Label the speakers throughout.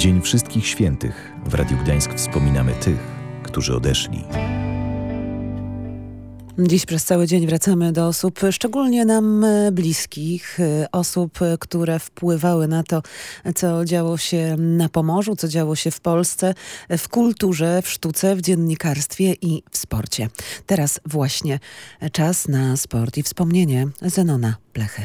Speaker 1: Dzień Wszystkich Świętych. W Radiu Gdańsk wspominamy tych, którzy odeszli.
Speaker 2: Dziś przez cały dzień wracamy do osób szczególnie nam bliskich, osób, które wpływały na to, co działo się na Pomorzu, co działo się w Polsce, w kulturze, w sztuce, w dziennikarstwie i w sporcie. Teraz właśnie czas na sport i wspomnienie Zenona Plechy.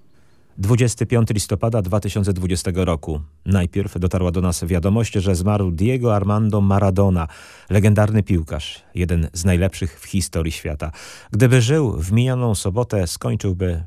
Speaker 3: 25 listopada 2020 roku. Najpierw dotarła do nas wiadomość, że zmarł Diego Armando Maradona, legendarny piłkarz, jeden z najlepszych w historii świata. Gdyby żył w minioną sobotę, skończyłby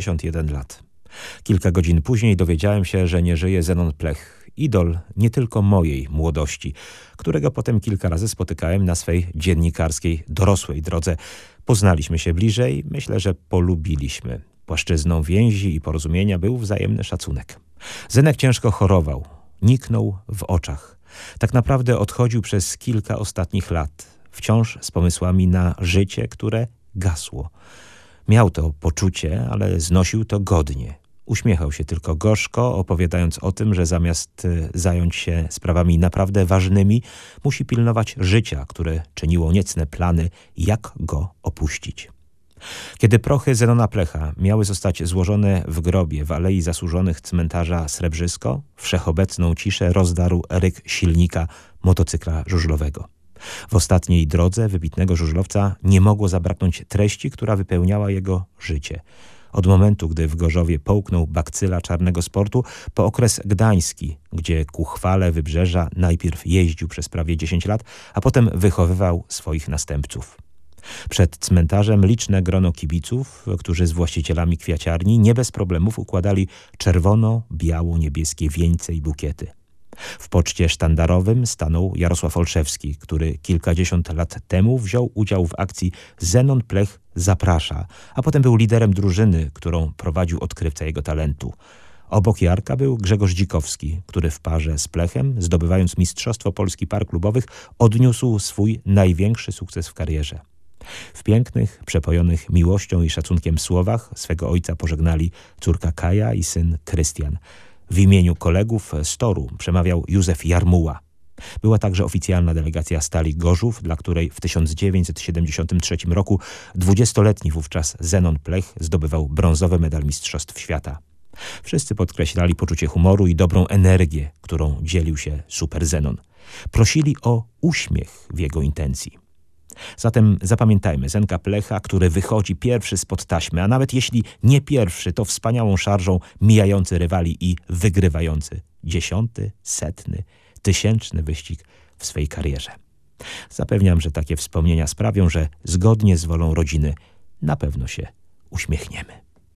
Speaker 3: 61 lat. Kilka godzin później dowiedziałem się, że nie żyje Zenon Plech, idol nie tylko mojej młodości, którego potem kilka razy spotykałem na swej dziennikarskiej, dorosłej drodze. Poznaliśmy się bliżej, myślę, że polubiliśmy. Płaszczyzną więzi i porozumienia był wzajemny szacunek. Zenek ciężko chorował, niknął w oczach. Tak naprawdę odchodził przez kilka ostatnich lat, wciąż z pomysłami na życie, które gasło. Miał to poczucie, ale znosił to godnie. Uśmiechał się tylko gorzko, opowiadając o tym, że zamiast zająć się sprawami naprawdę ważnymi, musi pilnować życia, które czyniło niecne plany, jak go opuścić. Kiedy prochy Zenona Plecha miały zostać złożone w grobie w Alei Zasłużonych cmentarza Srebrzysko, wszechobecną ciszę rozdarł ryk silnika motocykla żużlowego. W ostatniej drodze wybitnego żużlowca nie mogło zabraknąć treści, która wypełniała jego życie. Od momentu, gdy w Gorzowie połknął bakcyla czarnego sportu, po okres gdański, gdzie ku chwale Wybrzeża najpierw jeździł przez prawie 10 lat, a potem wychowywał swoich następców. Przed cmentarzem liczne grono kibiców, którzy z właścicielami kwiaciarni nie bez problemów układali czerwono-biało-niebieskie wieńce i bukiety. W poczcie sztandarowym stanął Jarosław Olszewski, który kilkadziesiąt lat temu wziął udział w akcji Zenon Plech zaprasza, a potem był liderem drużyny, którą prowadził odkrywca jego talentu. Obok Jarka był Grzegorz Dzikowski, który w parze z Plechem, zdobywając Mistrzostwo Polski Par Klubowych, odniósł swój największy sukces w karierze. W pięknych, przepojonych miłością i szacunkiem słowach swego ojca pożegnali córka Kaja i syn Krystian. W imieniu kolegów z toru przemawiał Józef Jarmuła. Była także oficjalna delegacja Stali Gorzów, dla której w 1973 roku 20-letni wówczas Zenon Plech zdobywał brązowy medal Mistrzostw Świata. Wszyscy podkreślali poczucie humoru i dobrą energię, którą dzielił się Super Zenon. Prosili o uśmiech w jego intencji. Zatem zapamiętajmy Zenka Plecha, który wychodzi pierwszy spod taśmy, a nawet jeśli nie pierwszy, to wspaniałą szarżą mijający rywali i wygrywający 10., 100., 1000 wyścig w swej karierze. Zapewniam, że takie wspomnienia sprawią, że zgodnie z wolą rodziny na pewno się uśmiechniemy.